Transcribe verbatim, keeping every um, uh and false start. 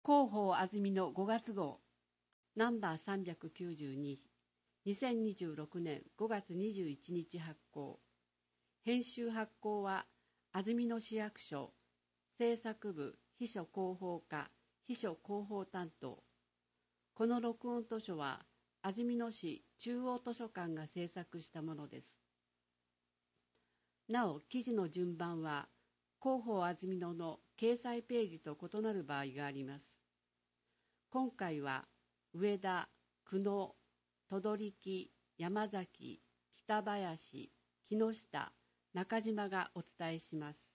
広報安住のごがつ号ナンバーさんびゃくきゅうじゅうに、にせんにじゅうろくねんごがつにじゅういちにち発行。編集発行は安曇野市役所制作部秘書広報課秘書広報担当。この録音図書は安曇野市中央図書館が制作したものです。なお、記事の順番は広報安曇野の掲載ページと異なる場合があります。今回は上田、久野、等々力、山崎、北林、木下、中島がお伝えします。